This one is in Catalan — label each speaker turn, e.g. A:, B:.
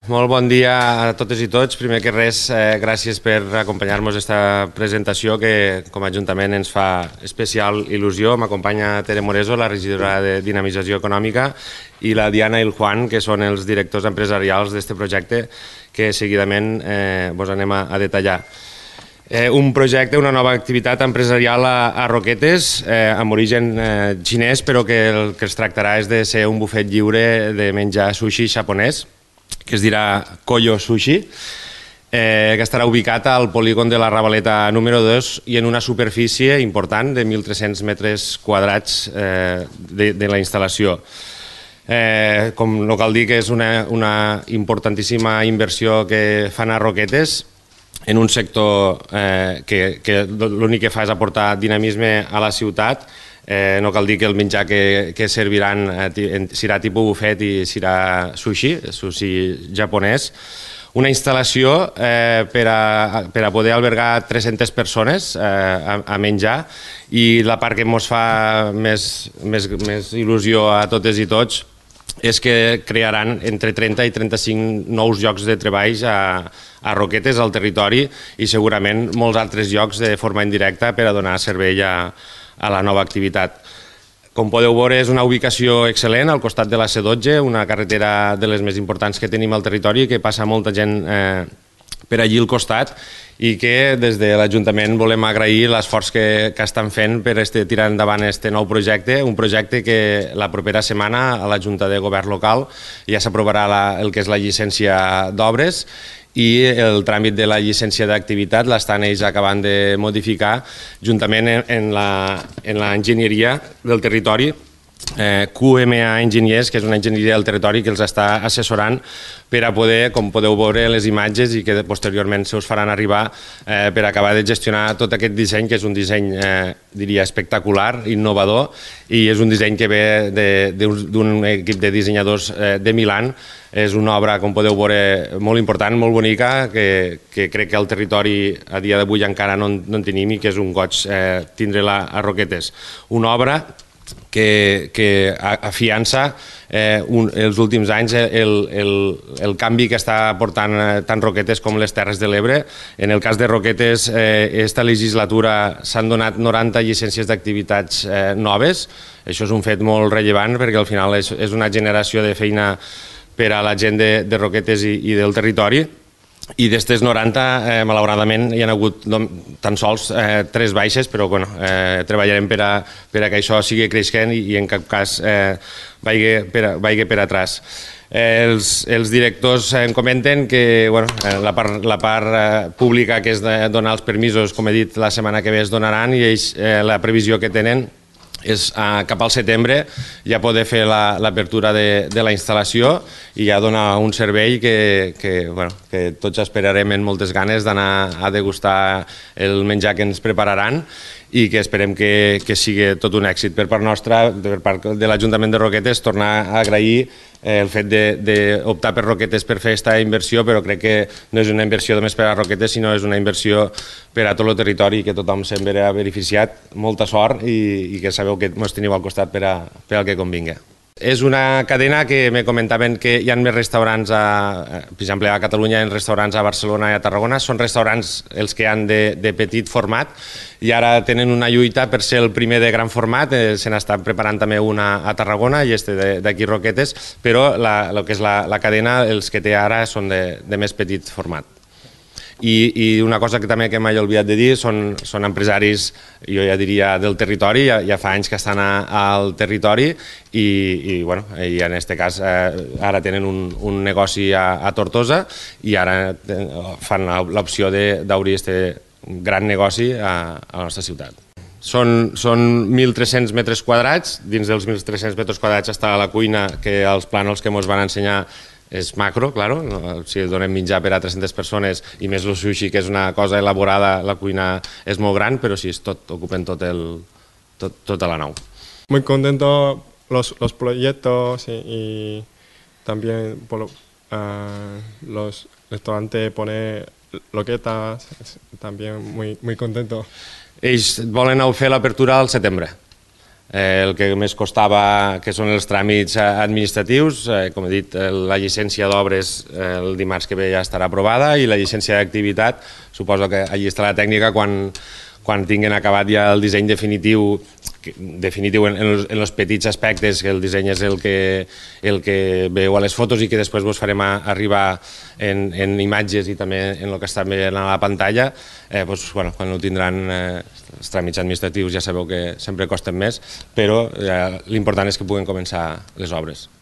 A: Molt bon dia a totes i tots. Primer que res, gràcies per acompanyar-nos a aquesta presentació que com a Ajuntament ens fa especial il·lusió. M'acompanya Tere Moreso, la regidora de Dinamització Econòmica, i la Diana i el Juan, que són els directors empresarials d'aquest projecte que seguidament vos anem a detallar. Un projecte, una nova activitat empresarial a Roquetes, amb origen xinès, però que el que es tractarà és de ser un bufet lliure de menjar sushi japonès, que es dirà Koyo Sushi, que estarà ubicat al polígon de la Ravaleta número 2 i en una superfície important de 1.300 metres quadrats de la instal·lació. Com no cal dir que és una importantíssima inversió que fan a Roquetes, en un sector que l'únic que fa és aportar dinamisme a la ciutat. No cal dir que el menjar que serviran serà tipus bufet i serà sushi japonès. Una instal·lació per a poder albergar 300 persones a menjar, i la part que ens fa més il·lusió a totes i tots és que crearan entre 30 i 35 nous llocs de treball a Roquetes, al territori, i segurament molts altres llocs de forma indirecta per a donar servei a la nova activitat. Com podeu veure, és una ubicació excel·lent al costat de la C12, una carretera de les més importants que tenim al territori, que passa molta gent per allí al costat, i que des de l'Ajuntament volem agrair l'esforç que estan fent per tirar endavant aquest nou projecte, un projecte que la propera setmana a la Junta de Govern local ja s'aprovarà el que és la llicència d'obres, i el tràmit de la llicència d'activitat l'estan ells acabant de modificar juntament en l'enginyeria del territori, QMA Enginyers, que és una enginyeria del territori que els està assessorant per a poder, com podeu veure les imatges i que posteriorment se us faran arribar, per acabar de gestionar tot aquest disseny, que és un disseny, diria, espectacular, innovador, i és un disseny que ve d'un equip de dissenyadors de Milà. És una obra, com podeu veure, molt important, molt bonica, que crec que al territori a dia d'avui encara no en tenim, i que és un goig tindre-la a Roquetes. Una obra que afiança els últims anys el canvi que està portant tant Roquetes com les Terres de l'Ebre. En el cas de Roquetes, aquesta legislatura s'han donat 90 llicències d'activitats noves. Això és un fet molt rellevant, perquè al final és una generació de feina per a la gent de Roquetes i del territori. I d'aquestes 90, malauradament, hi ha hagut tan sols 3 baixes, però treballarem per a que això sigui creixent i en cap cas vagi per atràs. Els directors em comenten que la part pública, que és donar els permisos, com he dit, la setmana que ve es donaran, i ells la previsió que tenen és cap al setembre ja poder fer l'apertura de la instal·lació i ja donar un servei que tots esperarem amb moltes ganes d'anar a degustar el menjar que ens prepararan, i que esperem que sigui tot un èxit. Per part nostra, per part de l'Ajuntament de Roquetes, tornar a agrair el fet d'optar per Roquetes per fer aquesta inversió, però crec que no és una inversió només per a Roquetes, sinó és una inversió per a tot el territori, que tothom se'n verà beneficiat. Molta sort, i que sabeu que ens teniu al costat per al que convingui. És una cadena que me comentaven que hi ha més restaurants, per exemple a Catalunya, en restaurants a Barcelona i a Tarragona. Són restaurants els que hi ha de petit format, i ara tenen una lluita per ser el primer de gran format. Se n'està preparant també una a Tarragona i d'aquí Roquetes, però el que és la cadena, els que té ara són de més petit format. I una cosa que també m'he oblidat de dir, són empresaris, jo ja diria, del territori, ja fa anys que estan al territori, i en aquest cas ara tenen un negoci a Tortosa, i ara fan l'opció d'obrir aquest gran negoci a la nostra ciutat. Són 1.300 metres quadrats. Dins dels 1.300 metres quadrats està la cuina, que els plànols que ens van ensenyar és macro, claro. Si donem menjar per a 300 persones, i més el sushi, que és una cosa elaborada, la cuina és molt gran, però sí, ocupen tota la nau.
B: Muy contento los proyectos y también por los restaurantes poner Roquetas, también muy contento.
A: Ells volen fer l'apertura al setembre. el que més costava, que són els tràmits administratius. Com he dit, la llicència d'obres el dimarts que ve ja estarà aprovada i la llicència d'activitat, suposo que allí estarà la tècnica quan tinguin acabat ja el disseny definitiu en els petits aspectes, que el disseny és el que veieu a les fotos i que després vos farem arribar en imatges i també en el que està veient a la pantalla. Quan ho tindran, els tràmits administratius ja sabeu que sempre costen més, però l'important és que puguen començar les obres.